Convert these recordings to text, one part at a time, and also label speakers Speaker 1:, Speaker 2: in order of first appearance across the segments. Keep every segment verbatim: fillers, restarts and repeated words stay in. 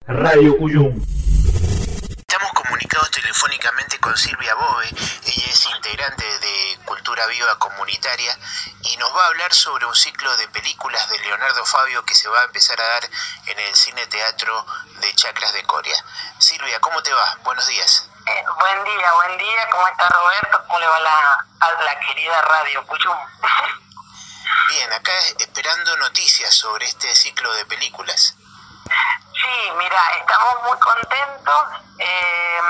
Speaker 1: Radio Cuyum.
Speaker 2: Estamos comunicados telefónicamente con Silvia Bove. Ella es integrante de Cultura Viva Comunitaria y nos va a hablar sobre un ciclo de películas de Leonardo Fabio que se va a empezar a dar en el Cine Teatro de Chacras de Coria. Silvia, ¿cómo te va? Buenos días.
Speaker 3: Eh, buen día, buen día. ¿Cómo está Roberto? ¿Cómo le va la, a la querida Radio Cuyum?
Speaker 2: Bien, acá esperando noticias sobre este ciclo de películas.
Speaker 3: Sí, mira, estamos muy contentos eh,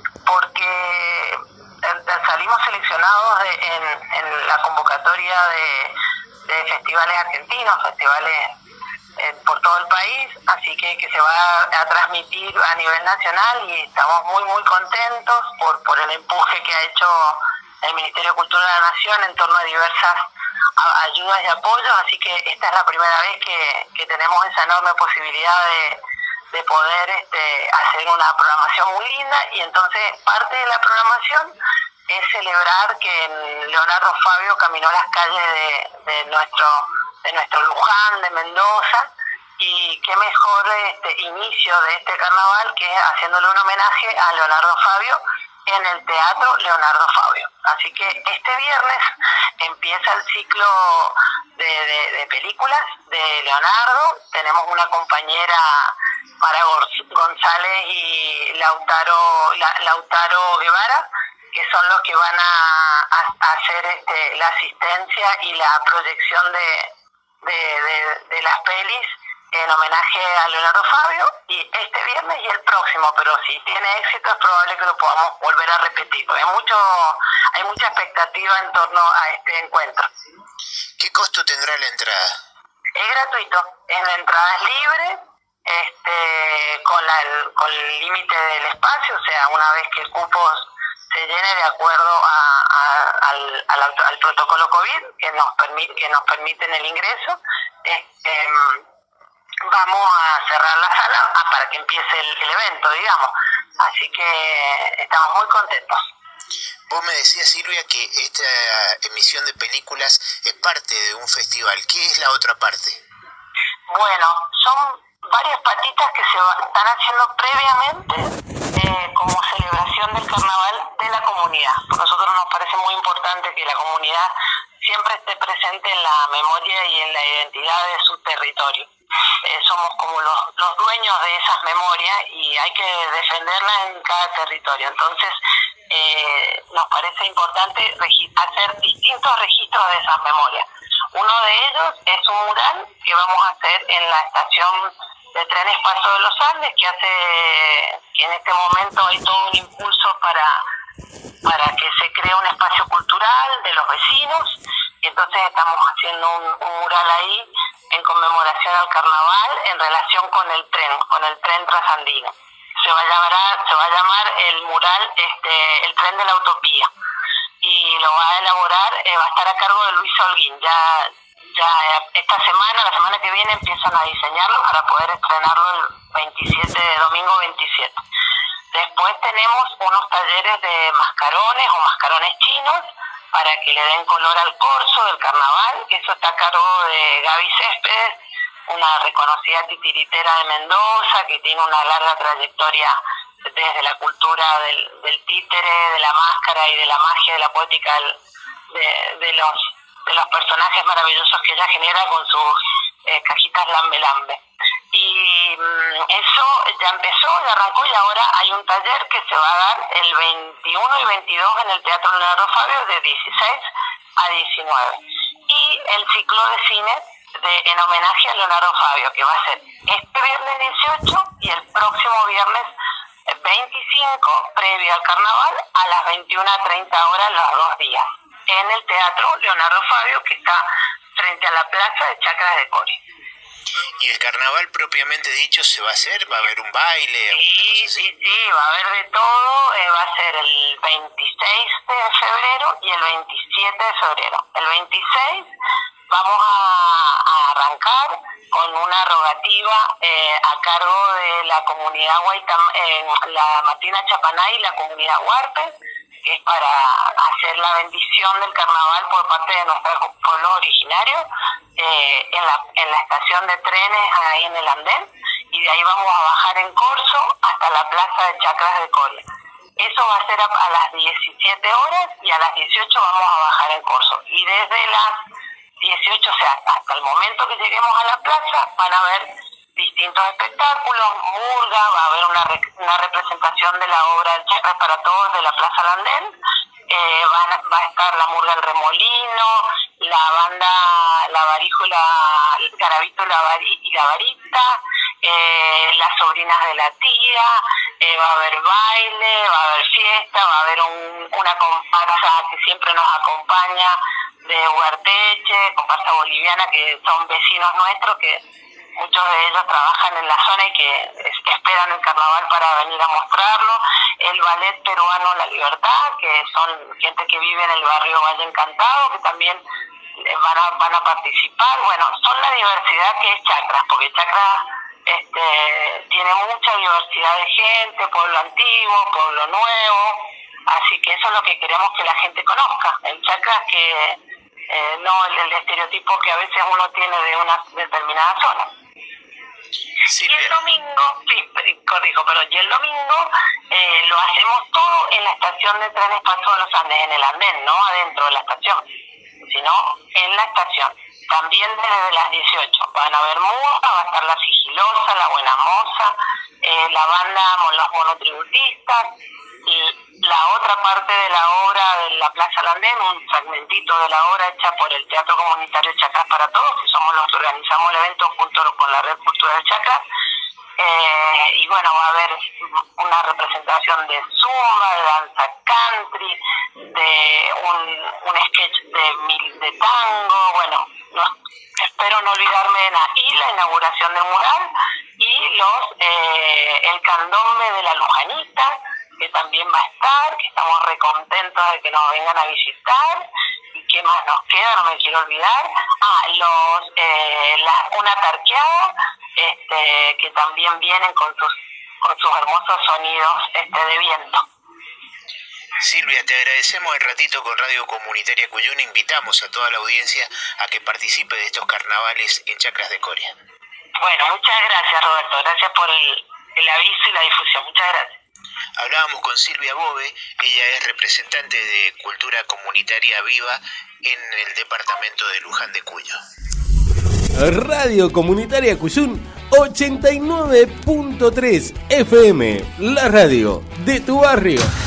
Speaker 3: porque salimos seleccionados de, en, en la convocatoria de, de festivales argentinos, festivales eh, por todo el país, así que, que se va a, a transmitir a nivel nacional y estamos muy muy contentos por, por el empuje que ha hecho el Ministerio de Cultura de la Nación en torno a diversas a, ayudas y apoyos, así que esta es la primera vez que, que tenemos esa enorme posibilidad de de poder este, hacer una programación muy linda, y entonces parte de la programación es celebrar que Leonardo Fabio caminó las calles de, de nuestro de nuestro Luján, de Mendoza, y qué mejor este inicio de este carnaval que haciéndole un homenaje a Leonardo Fabio en el Teatro Leonardo Fabio. Así que este viernes empieza el ciclo de, de, de películas de Leonardo. Tenemos una compañera, Mara González y Lautaro, La, Lautaro Guevara, que son los que van a, a, a hacer este, la asistencia y la proyección de, de, de, de las pelis en homenaje a Leonardo Fabio, y este viernes y el próximo, pero si tiene éxito es probable que lo podamos volver a repetir. Hay mucho, hay mucha expectativa en torno a este encuentro.
Speaker 2: ¿Qué costo tendrá la entrada?
Speaker 3: Es gratuito, es la entrada es libre, este, con la, el, con el límite del espacio, o sea, una vez que el cupo se llene de acuerdo a, a, al, al, al protocolo COVID que nos permite, que nos permiten el ingreso, este, vamos a cerrar la sala para que empiece el, el evento, digamos. Así que estamos muy contentos.
Speaker 2: Vos me decías, Silvia, que esta emisión de películas es parte de un festival. ¿Qué es la otra parte?
Speaker 3: Bueno, son varias patitas que se va, están haciendo previamente eh, como celebración del carnaval de la comunidad. A nosotros nos parece muy importante que la comunidad siempre esté presente en la memoria y en la identidad de su territorio. Eh, somos como los, los dueños de esas memorias y hay que defenderlas en cada territorio. Entonces, eh, nos parece importante regi- hacer distintos registros de esas memorias. Uno de ellos es un mural que vamos a hacer en la estación de trenes Paso de los Andes, que hace que en este momento hay todo un impulso para, para que se cree un espacio cultural de los vecinos, y entonces estamos haciendo un, un mural ahí en conmemoración al carnaval en relación con el tren, con el tren trasandino. Se va a llamar, se va a llamar el mural este, el tren de la utopía, y lo va a elaborar, eh, va a estar a cargo de Luis Holguín. Ya, ya esta semana, la semana que viene empiezan a diseñarlo para poder estrenarlo el veintisiete, de domingo veintisiete. Después tenemos unos talleres de mascarones o mascarones chinos para que le den color al corso del carnaval. Eso está a cargo de Gaby Céspedes, una reconocida titiritera de Mendoza que tiene una larga trayectoria desde la cultura del, del títere, de la máscara y de la magia, de la poética del, de, de los de los personajes maravillosos que ella genera con sus eh, cajitas lambe lambe. Y mmm, eso ya empezó, ya arrancó, y ahora hay un taller que se va a dar el veintiuno y veintidós en el Teatro Leonardo Fabio de dieciséis a diecinueve. Y el ciclo de cine de, en homenaje a Leonardo Fabio, que va a ser este viernes dieciocho y el próximo viernes veinticinco, previo al carnaval, a las veintiuna treinta horas los dos días, en el Teatro Leonardo Fabio, que está frente a la plaza de Chacras de Coria.
Speaker 2: ¿Y el carnaval propiamente dicho se va a hacer? ¿Va a haber un baile?
Speaker 3: Sí, sí, sí, va a haber de todo. Eh, va a ser el veintiséis de febrero y el veintisiete de febrero. El veintiséis vamos a, a arrancar con una rogativa eh, a cargo de la comunidad Guaitam, eh, la Martina Chapanay y la comunidad Huarpe, que es para hacer la bendición del carnaval por parte de nuestros pueblos originarios, eh, en la en la estación de trenes ahí en el andén, y de ahí vamos a bajar en Corzo hasta la plaza de Chacras de Coria. Eso va a ser a, a las diecisiete horas y a las dieciocho vamos a bajar en Corzo. Y desde las dieciocho, o sea, hasta el momento que lleguemos a la plaza, van a haber distintos espectáculos, murga, va a haber una, re, una representación de la obra del Chacras para Todos de la Plaza Landén, eh, van a, va a estar la murga El Remolino, la banda La Varíjula, el Garabito y la, Vari, y la Varita, eh, las sobrinas de la tía, eh, va a haber baile, va a haber fiesta, va a haber un, una comparsa que siempre nos acompaña de Huarteche, comparsa boliviana, que son vecinos nuestros, que muchos de ellos trabajan en la zona y que esperan el carnaval para venir a mostrarlo. El ballet peruano La Libertad, que son gente que vive en el barrio Valle Encantado, que también van a, van a participar. Bueno, son la diversidad que es Chacras, porque Chacras este, tiene mucha diversidad de gente, pueblo antiguo, pueblo nuevo, así que eso es lo que queremos que la gente conozca. El Chacras que eh, no el, el estereotipo que a veces uno tiene de una determinada zona. Sí, y el domingo, sí, corrijo, pero y el domingo eh, lo hacemos todo en la estación de trenes Paso de los Andes, en el andén, no adentro de la estación, sino en la estación. También desde las dieciocho van a haber música, va a estar La Sigilosa, La Buena Moza, eh, la banda Los Monotributistas, y la otra parte de la obra de la Plaza Landén, un fragmentito de la obra hecha por el Teatro Comunitario Chacras para Todos, que somos los que organizamos el evento junto con la Red Cultural Chacras. Eh, y bueno, va a haber una representación de zumba, de danza country, de un, un sketch de, de tango, bueno, no, espero no olvidarme de nada. Y la inauguración del mural y los eh, el candombe de la Lujanita, que también va a estar, que estamos recontentos de que nos vengan a visitar. ¿Y qué más nos queda? No me quiero olvidar. Ah, los eh, la, una tarqueada, este, que también vienen con sus con sus hermosos sonidos este, de viento.
Speaker 2: Silvia, te agradecemos el ratito con Radio Comunitaria Cuyuna. Invitamos a toda la audiencia a que participe de estos carnavales en Chacras de Coria.
Speaker 3: Bueno, muchas gracias, Roberto. Gracias por el, el aviso y la difusión. Muchas gracias.
Speaker 2: Hablábamos con Silvia Bove, ella es representante de Cultura Comunitaria Viva en el departamento de Luján de Cuyo.
Speaker 1: Radio Comunitaria Cuyún ochenta y nueve punto tres F M, la radio de tu barrio.